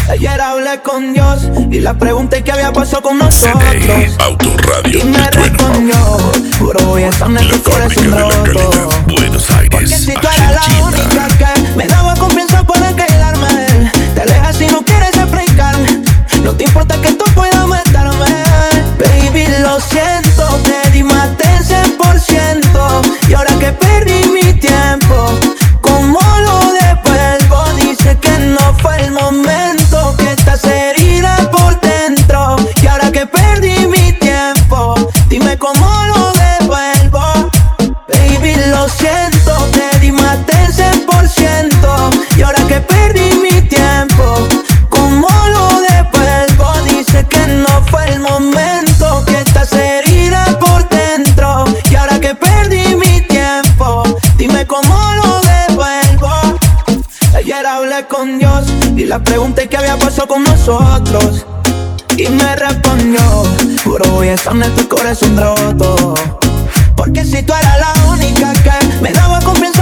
Ayer hablé con Dios y le pregunté qué había pasado con nosotros. CDI Autoradio y me respondió, juro voy a estar en tu corazón roto. Buenos Aires, Porque si tú eras la única que me daba confianza para quedarme, te alejas si no quieres explicar. No te importa que tú puedas matarme. Baby, lo siento, te di más del 100%. Y ahora que perdí mi tiempo, ¿cómo lo devuelvo? Dice que no fue el momento, que estás herida por dentro. Y ahora que perdí mi tiempo, dime cómo lo devuelvo. Baby, lo siento, te di más del 100%. Y ahora que perdí mi tiempo, ¿cómo lo devuelvo? Dice que no fue el momento, que estás herida por dentro. Y ahora que perdí mi tiempo, dime cómo lo devuelvo. Ayer hablé con Dios y le pregunté qué había pasado con nosotros. Y me respondió, juro voy a estar en tu corazón roto. Porque si tú eras la única que me daba confianza